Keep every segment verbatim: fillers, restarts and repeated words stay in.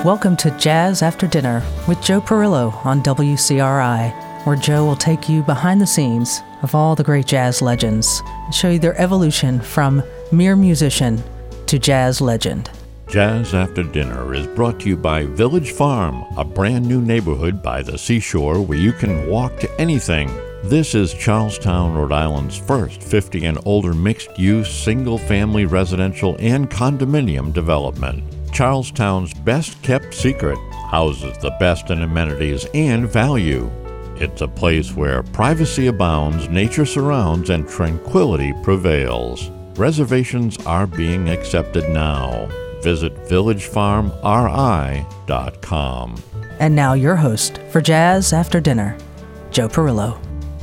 Welcome to Jazz After Dinner with Joe Perillo on W C R I, where Joe will take you behind the scenes of all the great jazz legends and show you their evolution from mere musician to jazz legend. Jazz After Dinner is brought to you by Village Farm, a brand new neighborhood by the seashore where you can walk to anything. This is Charlestown, Rhode Island's first fifty and older mixed-use, single-family residential and condominium development. Charlestown's best-kept secret houses the best in amenities and value. It's a place where privacy abounds, nature surrounds, and tranquility prevails. Reservations are being accepted now. Visit village farm r i dot com. And now your host for Jazz After Dinner, Joe Perillo.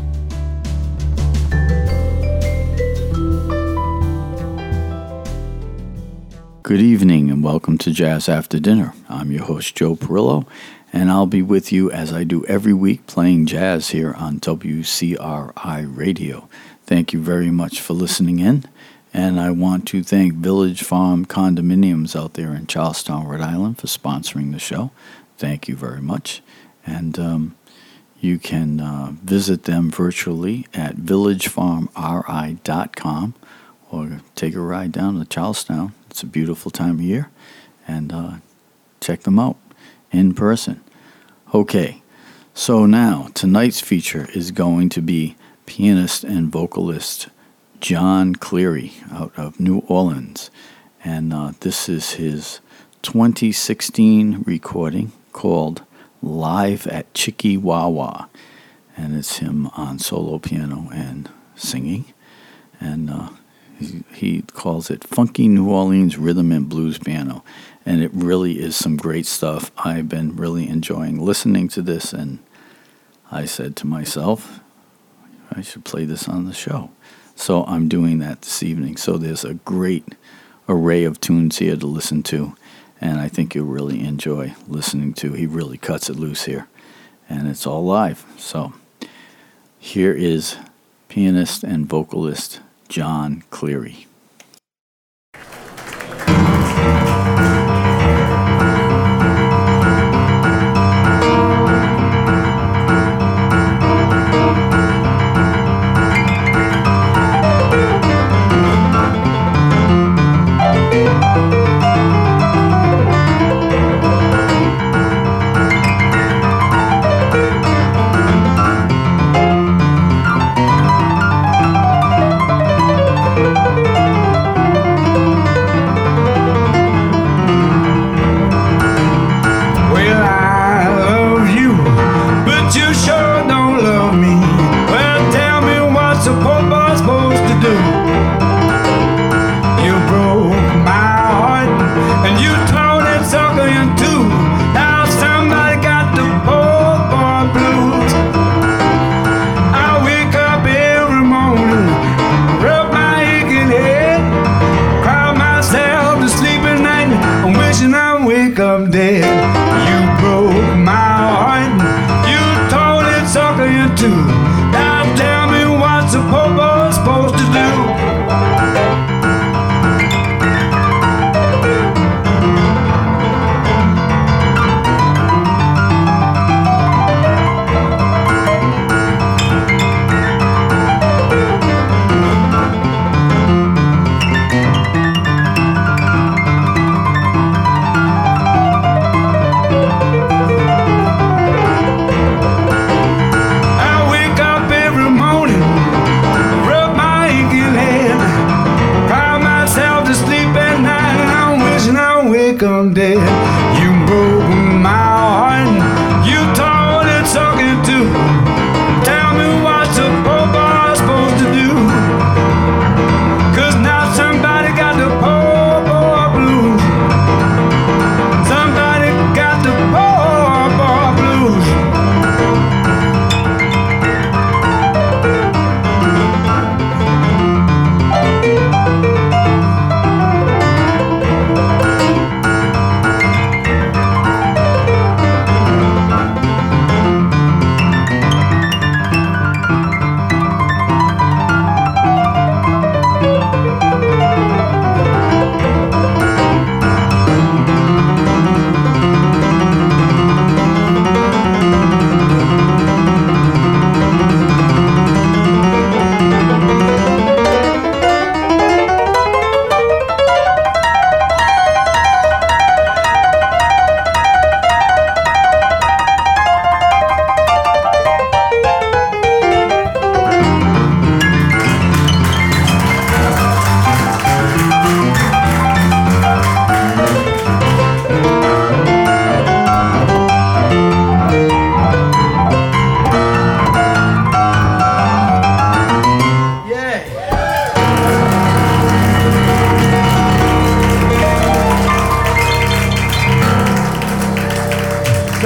Good evening and welcome to Jazz After Dinner. I'm your host, Joe Perillo, and I'll be with you as I do every week playing jazz here on W C R I Radio. Thank you very much for listening in, and I want to thank Village Farm Condominiums out there in Charlestown, Rhode Island for sponsoring the show. Thank you very much. And um, you can uh, visit them virtually at village farm r i dot com or take a ride down to Charlestown. It's a beautiful time of year, and uh, check them out in person. Okay, so now tonight's feature is going to be pianist and vocalist John Cleary out of New Orleans, and uh, this is his twenty sixteen recording called Live at Chicky-Wah-Wah, and it's him on solo piano and singing, and uh, he, he calls it Funky New Orleans Rhythm and Blues Piano, and it really is some great stuff. I've been really enjoying listening to this, and I said to myself, I should play this on the show. So I'm doing that this evening. So there's a great array of tunes here to listen to, and I think you'll really enjoy listening to. He really cuts it loose here, and it's all live. So here is pianist and vocalist John Cleary. Thank you.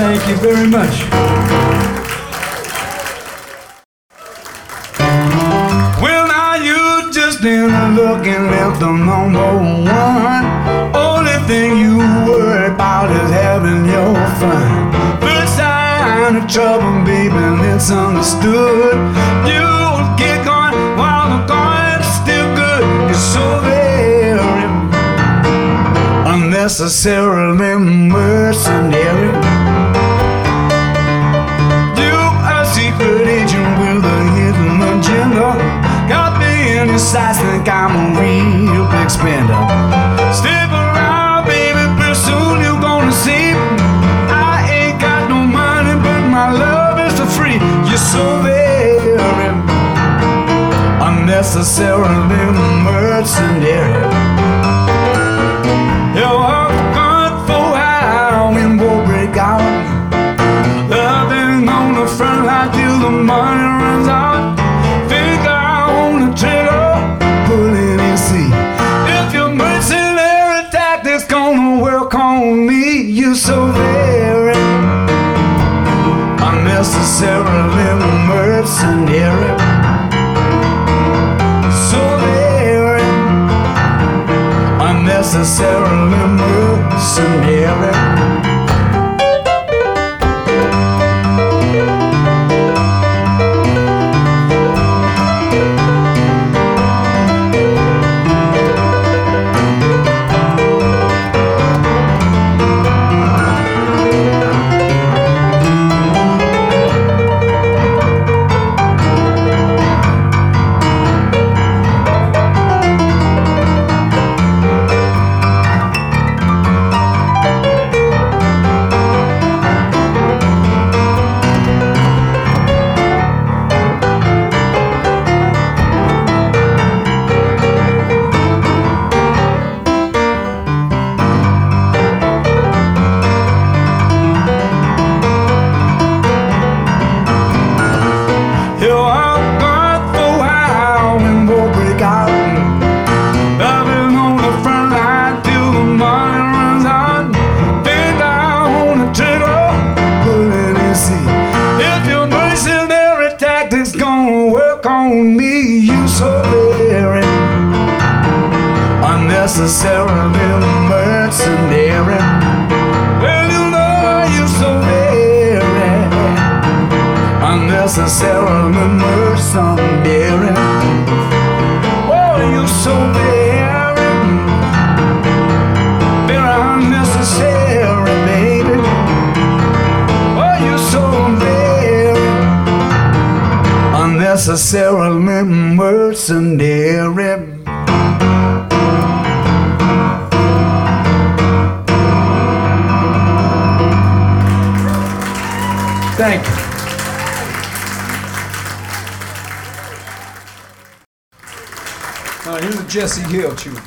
Thank you very much. Well, now you just didn't look and left the number one. Only thing you worry about is having your fun. First sign of trouble, baby, it's understood. You'll get going while the going's still good. It's so very unnecessarily mercenary. You a secret agent with a hidden agenda. Got me in your sights, think I'm a real big spender. Stick around, baby, pretty soon you're gonna see. I ain't got no money, but my love is for free. You're so very unnecessarily mercenary. You're a gun for how we will break out. Loving on the front line till the money runs out. Finger on the trigger, pulling in see. If your mercenary tactics gonna work on me, you're so very unnecessarily mercenary. So very unnecessarily mercenary. Unnecessarily mercenary. Well, you know you're so very unnecessarily mercenary. Oh, you're so very, very unnecessary, baby. Oh, you're so very unnecessarily mercenary. Thank you. Now here's a Jesse Hill tune.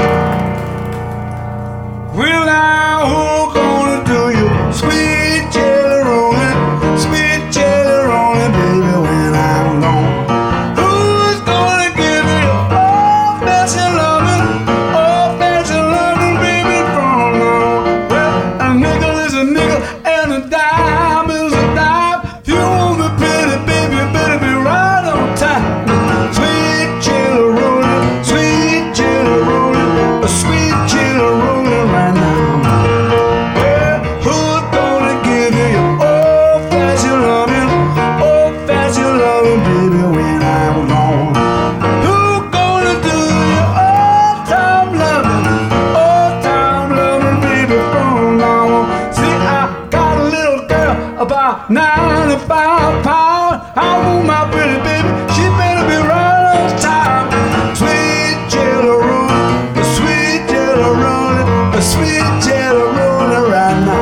Well, now who's gonna do you sweet jelly rolling, sweet jelly rolling, baby, when I'm gone? Who's gonna give me old-fashioned loving, old-fashioned loving, baby, from now? Well, a nickel is a nickel and a dime is a dime. If you want me pretty, baby, you better be right on time. Sweet jelly rolling, sweet jelly rolling, a sweet jelly rolling right now. Well, who's gonna give you your old-fashioned loving, old-fashioned loving, baby, when I'm gone? Who's gonna do your old-time loving, old-time loving, baby, from now on? See, I got a little girl about ninety-five pounds. I want my pretty baby, she better be right on time. Sweet jelly rolling, a sweet jelly rolling, a sweet jelly rolling right now.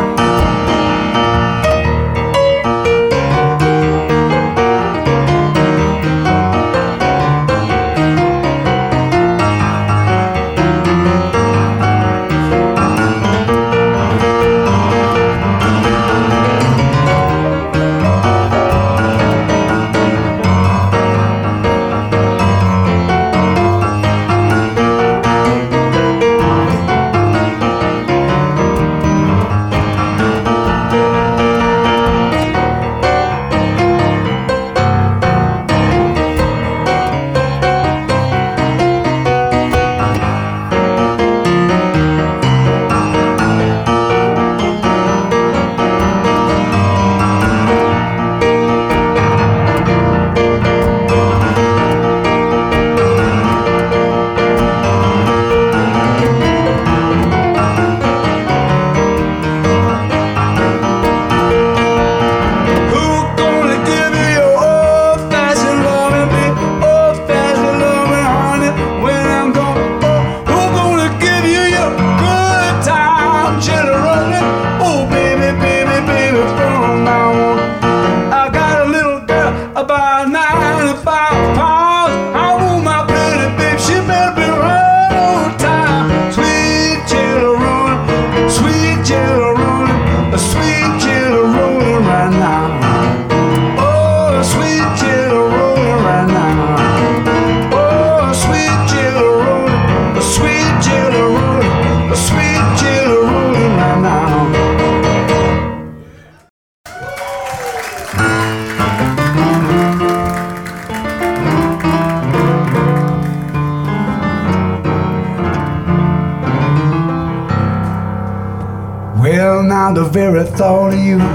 Well, now the very thought of you,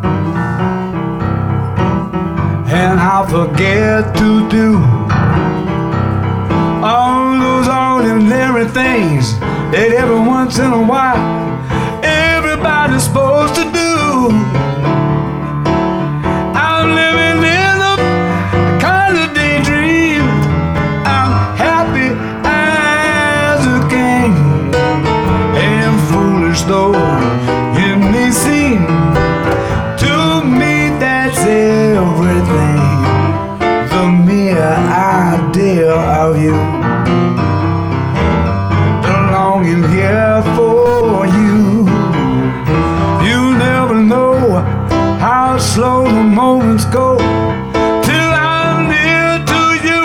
and I forget to do all those ordinary things that every once in a while everybody's supposed to do. I'm living in a kind of daydream. I'm happy as a king, and foolish though it may seem, to me that's everything. The mere idea of you, the longing here for you. You never know how slow the moments go till I'm near to you.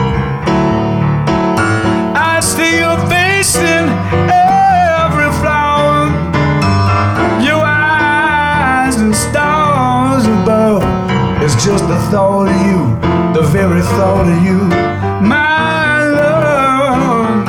I see your face in every flower, your eyes and stars above. It's just the thought of you, the very thought of you, my love.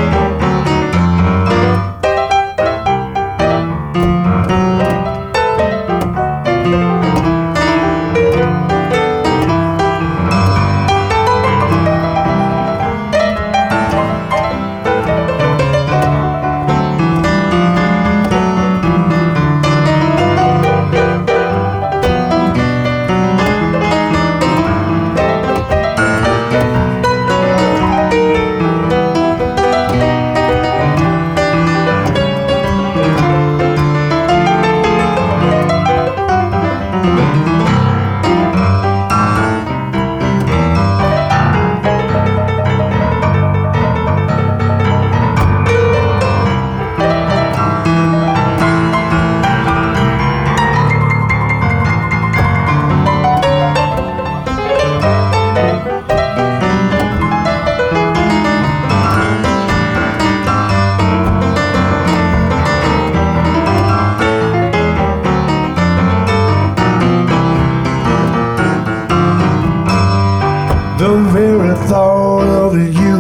The very thought of you,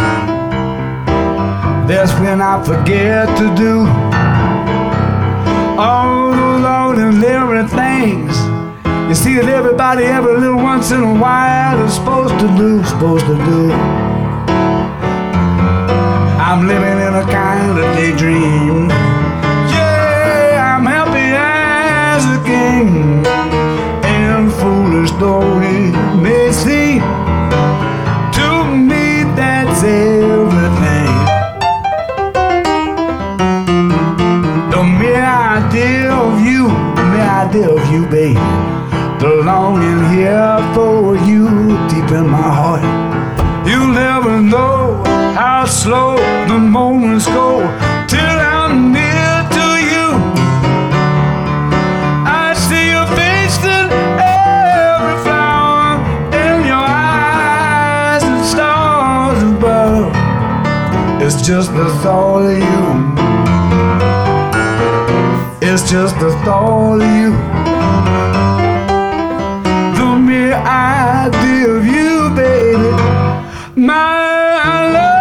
that's when I forget to do all those ordinary things. You see that everybody every little once in a while is supposed to do, supposed to do. I'm living in a kind of daydream. Yeah, I'm happy as a king, and foolish though it may seem, to me that's everything. The mere idea of you, the mere idea of you, baby, the longing here for you deep in my heart. You'll never know how slow the moments go till I'm near to you. I see your face in every flower, in your eyes and stars above. It's just the thought of you, it's just the thought of you, the mere idea of you, baby, my love.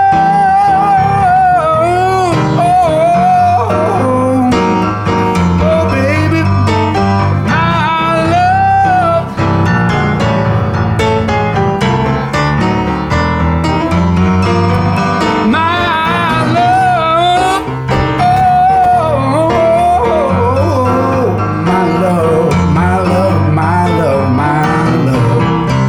Oh, oh, baby, my love. My love. Oh, my love, my love, my love, my love.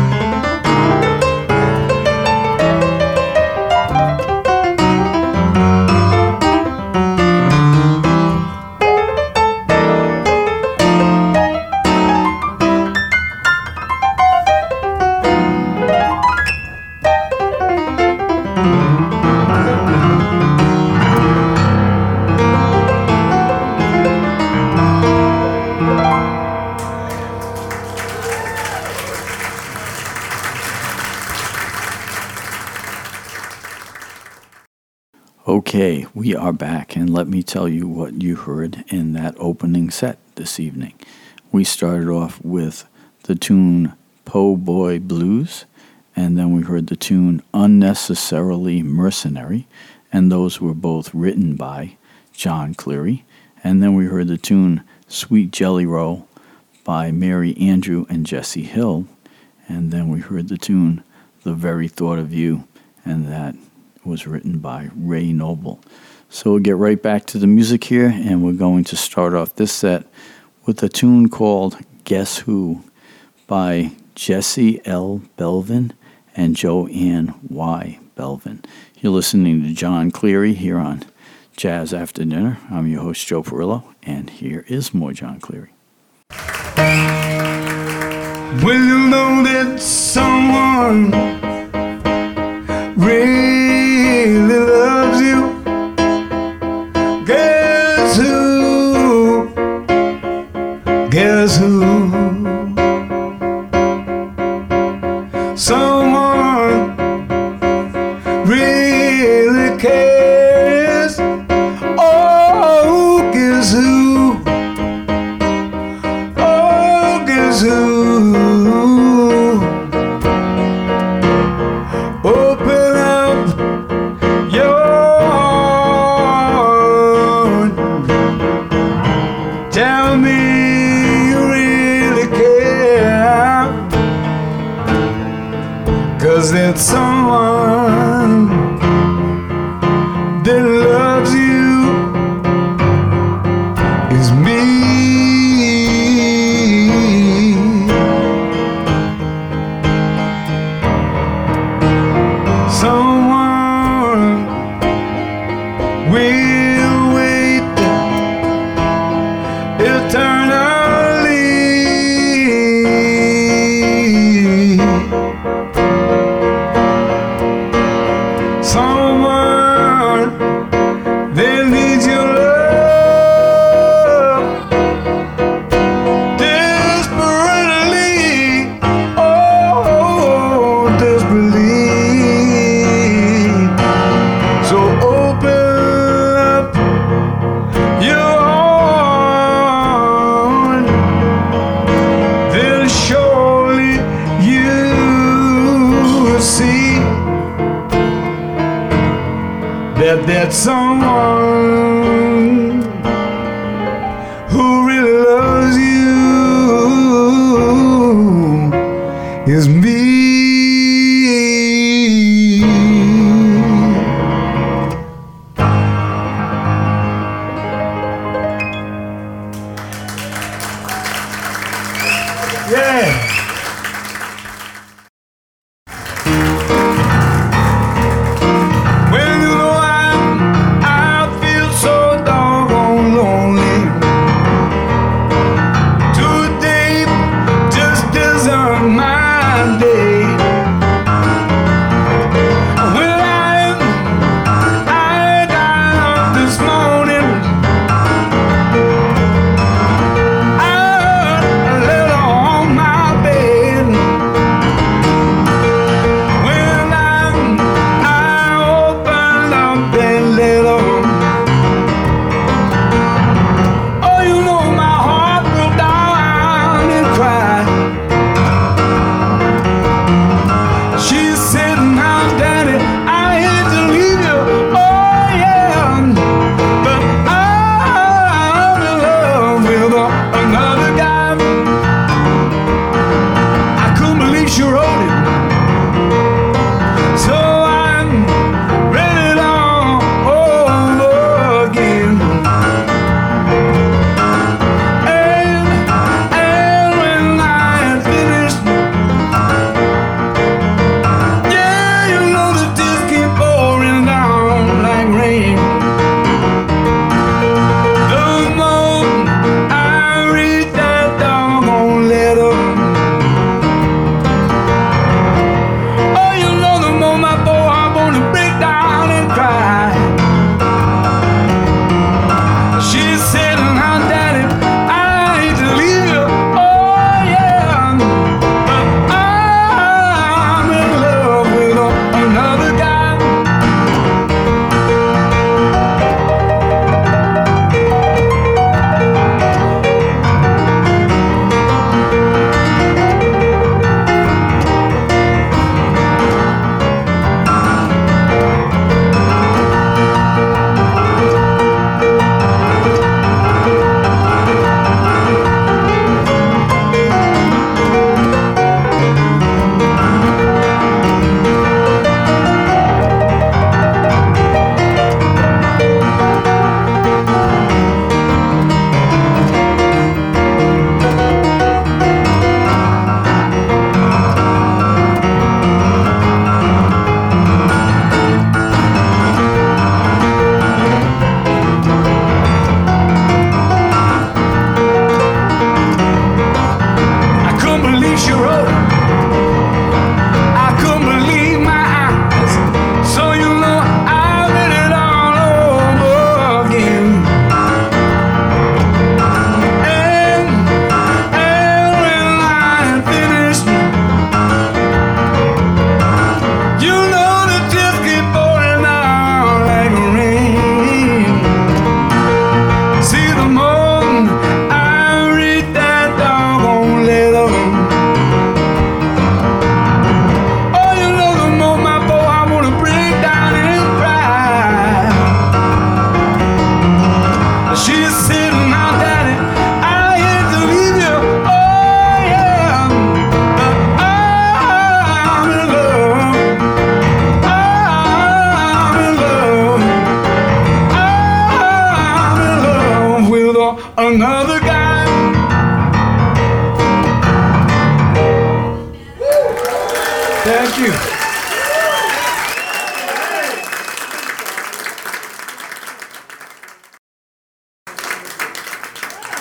Okay, we are back, and let me tell you what you heard in that opening set this evening. We started off with the tune Po' Boy Blues, and then we heard the tune Unnecessarily Mercenary, and those were both written by John Cleary, And then we heard the tune Sweet Jelly Roll by Mary Andrew and Jesse Hill. And then we heard the tune The Very Thought of You, and that was written by Ray Noble. So we'll get right back to the music here, and we're going to start off this set with a tune called Guess Who by Jesse L. Belvin and Joanne Y. Belvin. You're listening to John Cleary here on Jazz After Dinner. I'm your host, Joe Perillo, and here is more John Cleary. Well, you know that someone really loves you. Guess who? Guess who? Someone really cares. Oh, guess who? Oh, guess who? Open up your heart. Tell me you really care. 'Cause there's someone that loves you. Is me. Someone will wait eternally. Someone that needs your love desperately. Oh, desperately. So open up your heart. Then surely you will see that there's someone who really loves you. Is me. Yeah. Well, you know, I, I feel so doggone lonely. Today just isn't my day.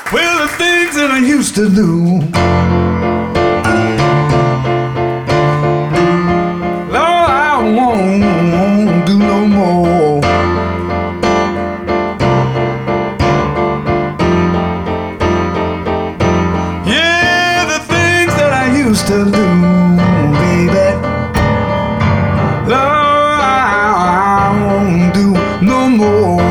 Well, the things that I used to do, Lord, I won't do no more. Yeah, the things that I used to do, baby, Lord, I won't do no more.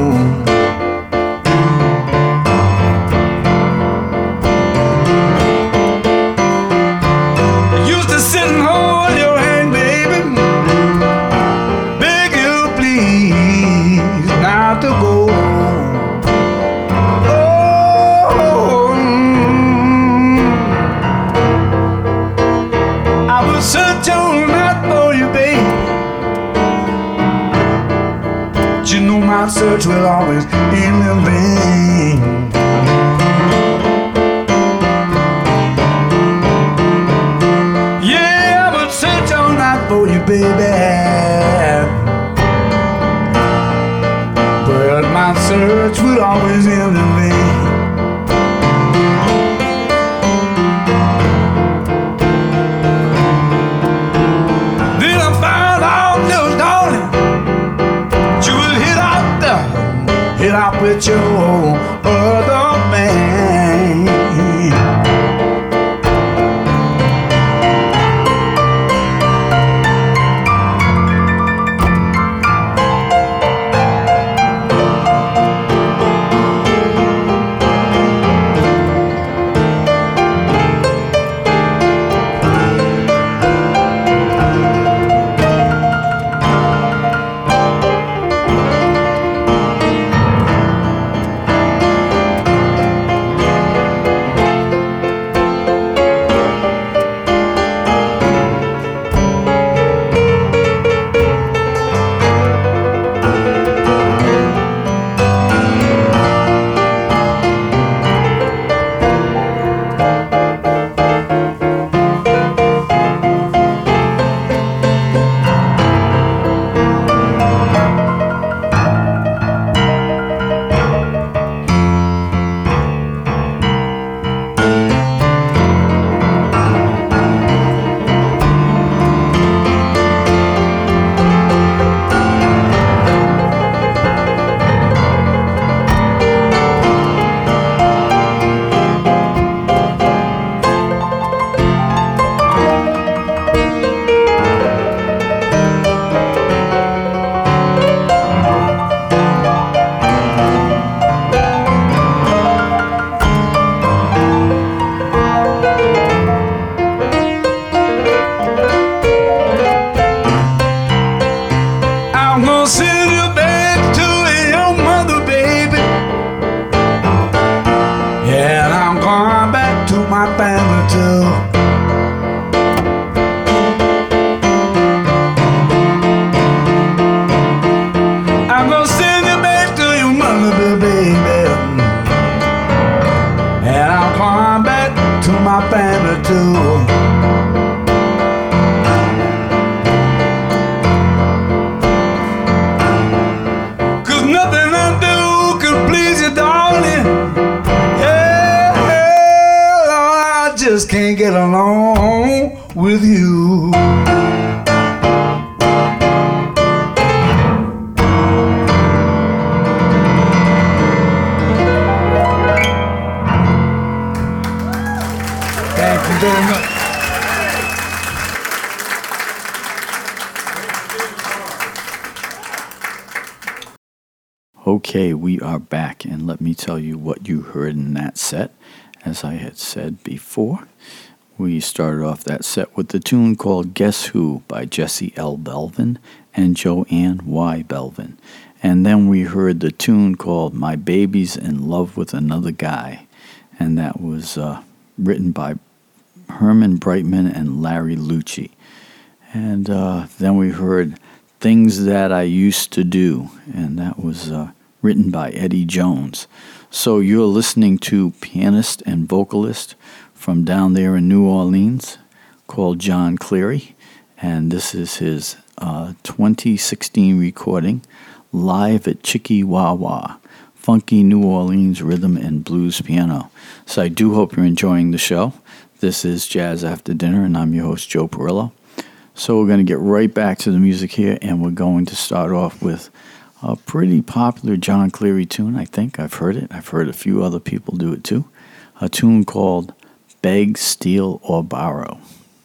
My search will always end in vain. Yeah, I would search all night for you, baby, but my search will always end in vain. Then I found out, little darling, hit up with your other man. Can't get along with you. Thank you very much. Okay, we are back, and let me tell you what you heard in that set. As I had said before, we started off that set with the tune called Guess Who by Jesse L. Belvin and Joanne Y. Belvin. And then we heard the tune called My Baby's in Love with Another Guy. And that was uh, written by Herman Brightman and Larry Lucci. And uh, then we heard Things That I Used to Do. And that was uh, written by Eddie Jones. So you're listening to pianist and vocalist from down there in New Orleans called John Cleary, and this is his uh, twenty sixteen recording live at Chicky Wah Wah funky New Orleans rhythm and blues piano. So I do hope you're enjoying the show. This is Jazz After Dinner, and I'm your host, Joe Perillo. So we're going to get right back to the music here, and we're going to start off with a pretty popular John Cleary tune. I think I've heard it. I've heard a few other people do it too. A tune called Beg, Steal, or Borrow.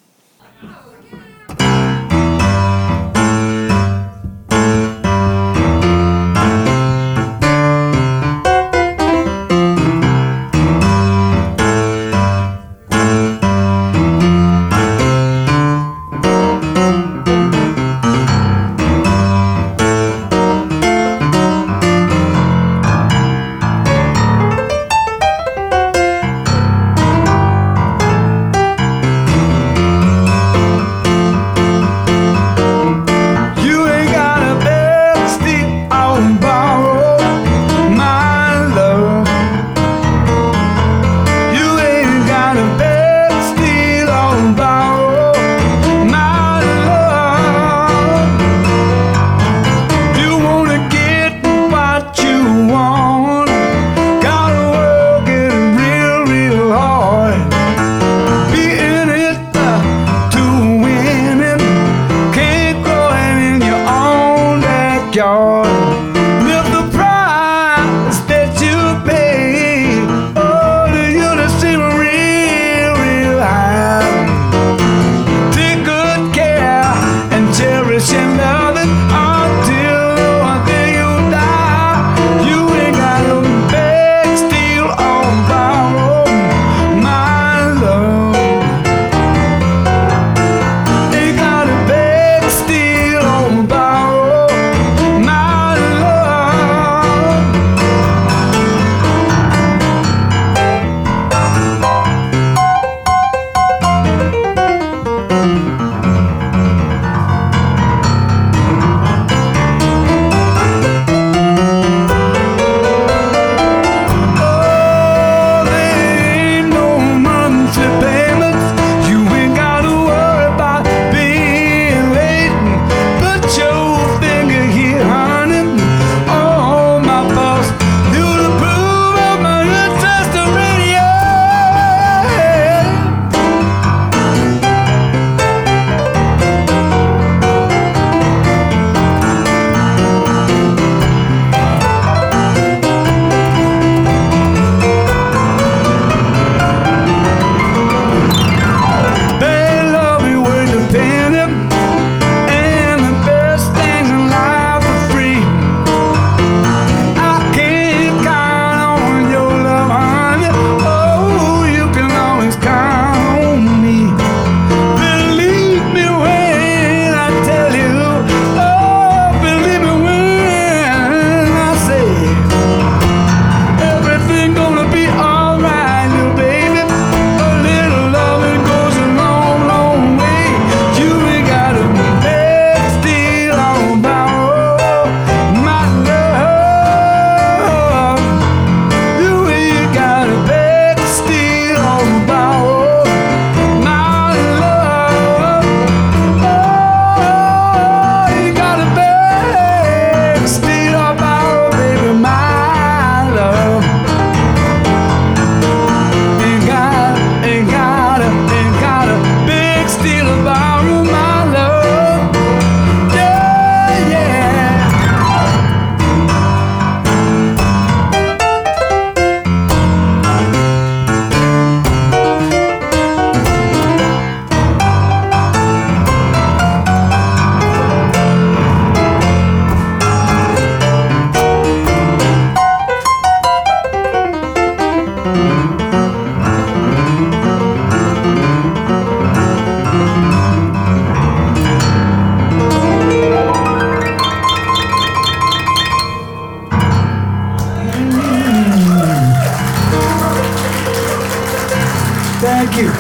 Thank you.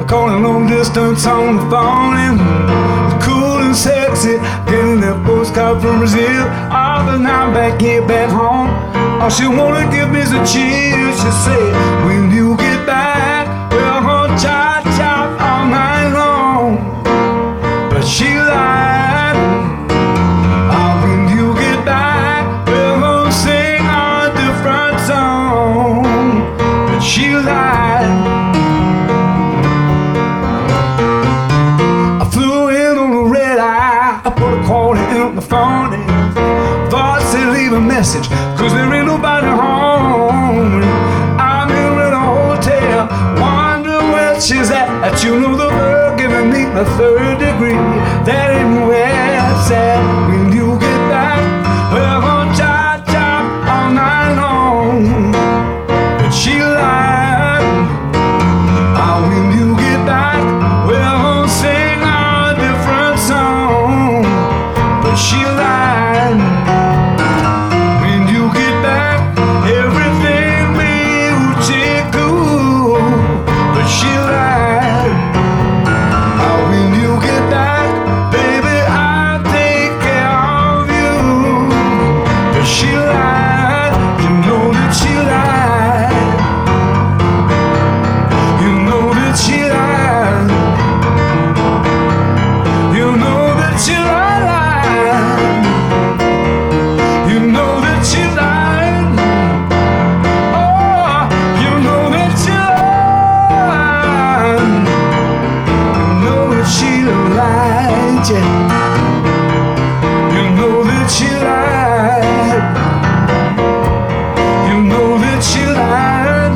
calling long distance on the phone, and cool and sexy, getting that postcard from Brazil. All the night back here, back home, all she wanna give me is a cheers. She said, when you get back, we're gonna chop chop all night long. But she lied. Oh, when you get back, we're gonna sing a different song. But she lied. I flew in on a red eye. I put a quarter in the phone and thought said leave a message, cause there ain't nobody home. I'm here in a hotel, wonder where she's at. That you know the girl giving me the third degree. That ain't where it's at. When you get back, we're gonna chop chop all night long. But she lied. Oh, when you get back, we're gonna sing a different song. But she lied. When you get back, everything will be cool. But she lied. Oh, when you get back, baby, I'll take care of you. But she lied. You know that she lied. You know that she lied. You know that she lied. You know that she lied. Oh, you know that she lied. You know that she lied. Yeah. You know that she lied. You know that she lied.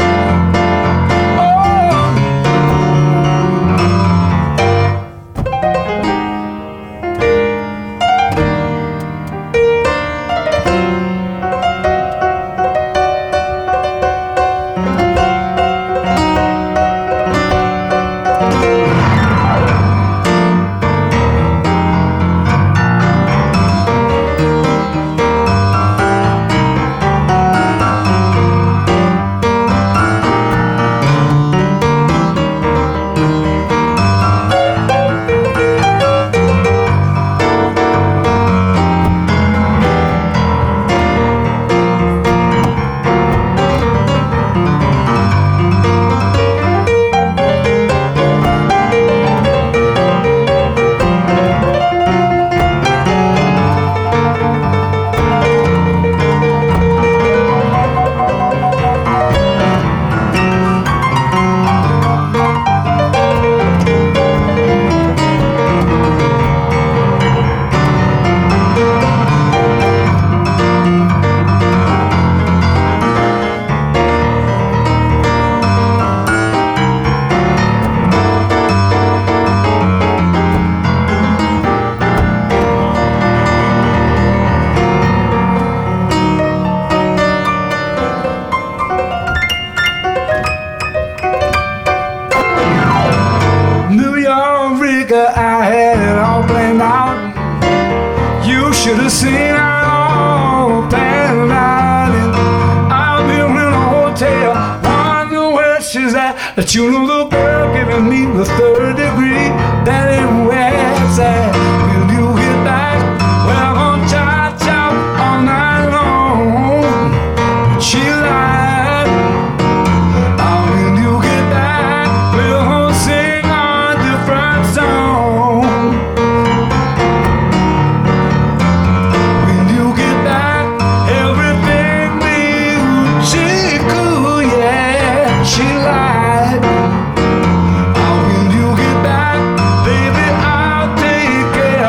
Oh. New York, Rica, I had it all planned out. You should have seen it all planned out. And I've been in a hotel, wonder where she's at. That you know the girl giving me the third degree. That ain't where it's at. When you get back, we're gonna chop chop all night long. But she lied. Oh, when you get back, we're gonna sing a different song. When you get back, everything will be cool, yeah. She lied. Oh, when you get back, baby, I'll take care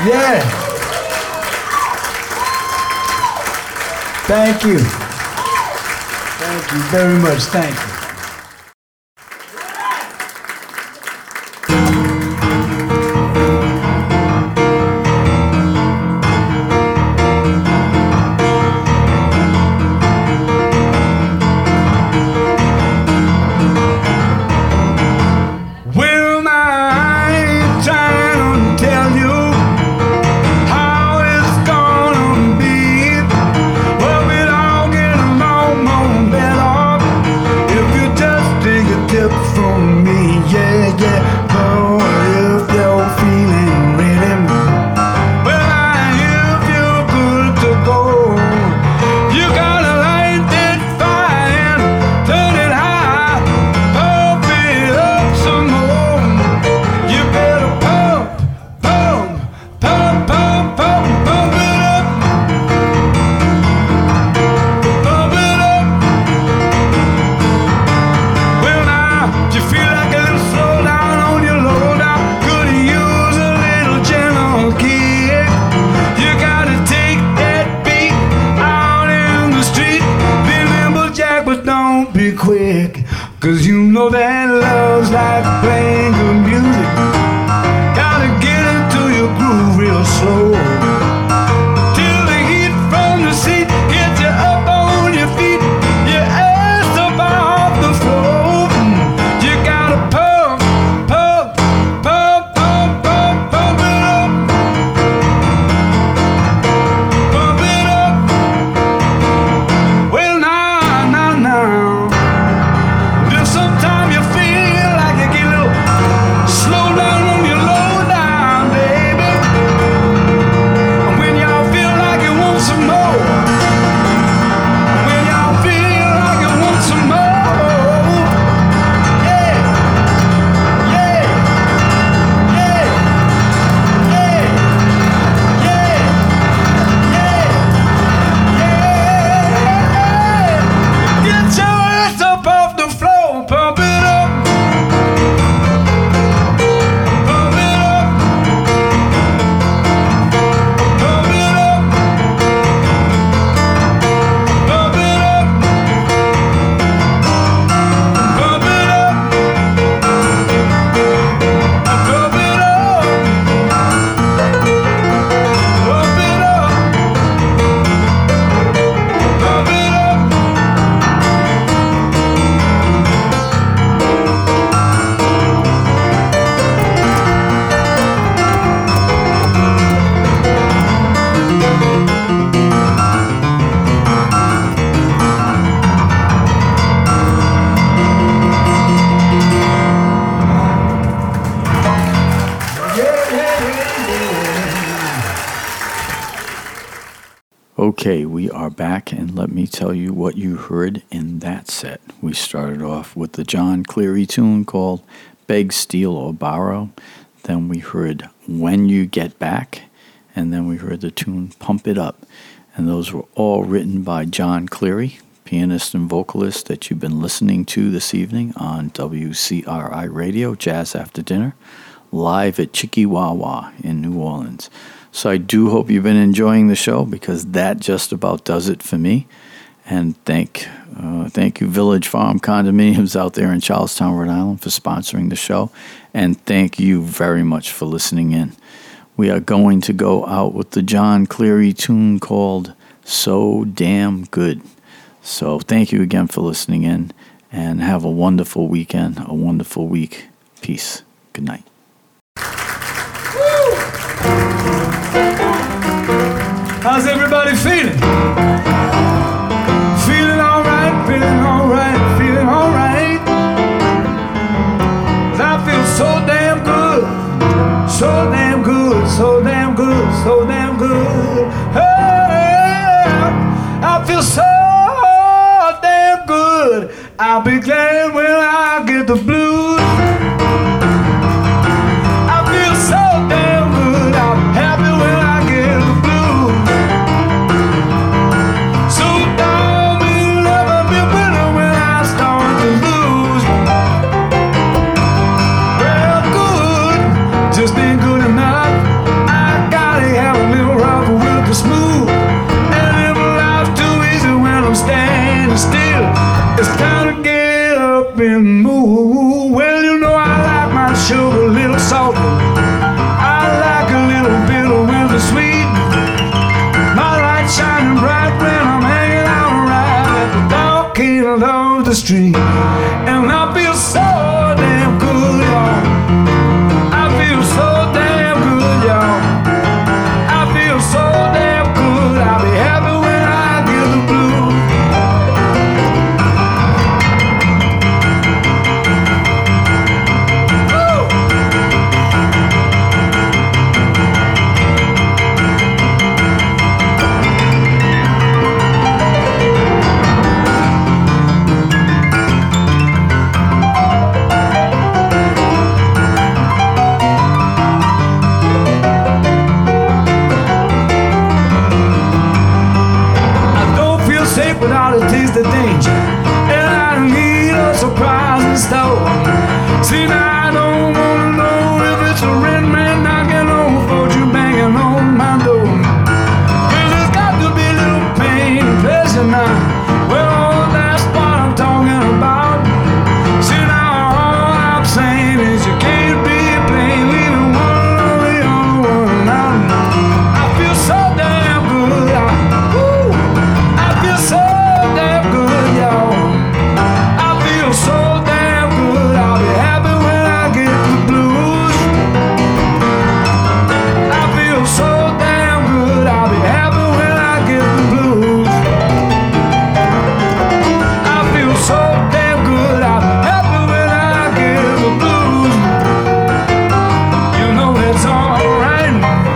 Yeah. Thank you. Thank you very much. Thank you. Cause you know that love's like playing good music. Gotta get into your groove real slow. Till the heat from the seat gets you up on your feet. Your ass up off the floor. You gotta pump, pump, pump, pump, pump, pump it up. Pump it up. Well, now, now, now. Sometimes you feel like you get a little slow down on your low down, baby. When y'all feel like you want some more. When y'all feel like you want some more. Yeah, yeah, yeah, yeah, yeah, yeah, yeah. Get your ass up off the floor. Pump it up. Pump it up. Pump it up. Pump it up. Pump it up. Pump it up. Pump it up. Pump it up. Okay, we are back, and let me tell you what you heard in that set. We started off with the John Cleary tune called Beg, Steal, or Borrow. Then we heard When You Get Back, and then we heard the tune Pump It Up. And those were all written by John Cleary, pianist and vocalist that you've been listening to this evening on W C R I Radio, Jazz After Dinner, live at Chicky-Wah-Wah in New Orleans. So I do hope you've been enjoying the show, because that just about does it for me. And thank uh, thank you, Village Farm Condominiums out there in Charlestown, Rhode Island, for sponsoring the show. And thank you very much for listening in. We are going to go out with the John Cleary tune called So Damn Good. So thank you again for listening in, and have a wonderful weekend, a wonderful week. Peace. Good night. How's everybody feeling? Feeling all right, feeling all right, feeling all right. 'Cause I feel so damn good, so damn good, so damn good, so damn good. Hey, I feel so damn good. I'll be glad when I get the blues. I feel so damn good. I'm happy when I get the blues. So don't be loving me better when I start to lose. Well, good just ain't good enough. I gotta up in the mood. Well, you know I like my sugar a little salty. I like a little bit of winter sweet. My light shining bright when I'm hanging out right at the dark end of the street. And I feel so damn good, y'all. I feel so damn good, y'all. I feel so damn good. I'll be happy when I get the blues. Without a taste of danger, and I need a surprising store. See, now I don't wanna know if it's a red man knocking on, fortune banging on my door. Well, there's got to be a little pain and pleasure now. Well, that's what I'm talking about. See, now all I'm saying is you can't be plain, leaving one or the other one out. I feel so damn good. I, woo, I feel so damn good, y'all. I feel so damn good. I'll be happy when I get the blues. I feel so damn good. I'll be happy when I get the blues. I feel so damn good. I'll be happy when I get the blues. You know it's alright.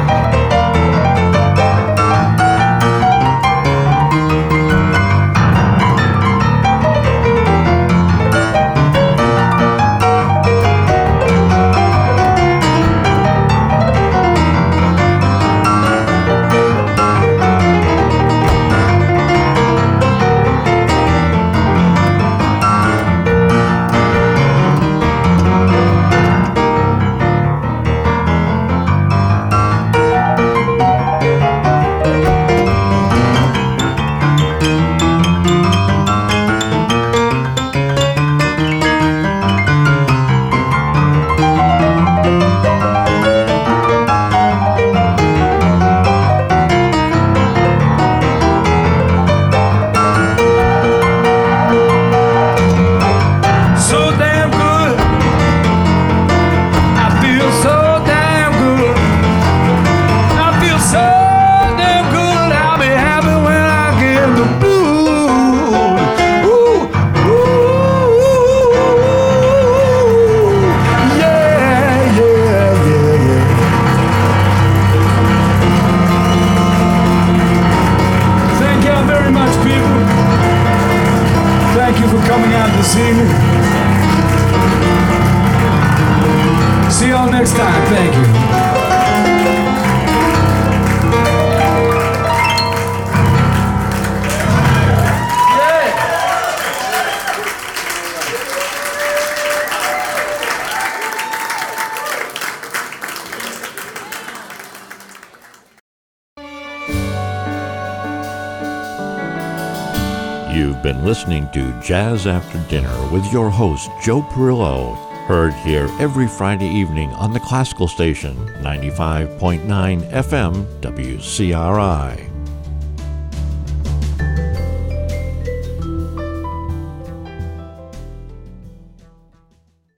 So damn good. I feel so damn good. I feel so damn good. I'll be happy when I get the blues. Ooh, ooh, yeah, yeah, yeah, yeah. Thank y'all very much, people. Thank you for coming out this evening. See y'all next time. Thank you. You've been listening to Jazz After Dinner with your host, Joe Perillo, heard here every Friday evening on the classical station, ninety-five point nine F M W C R I.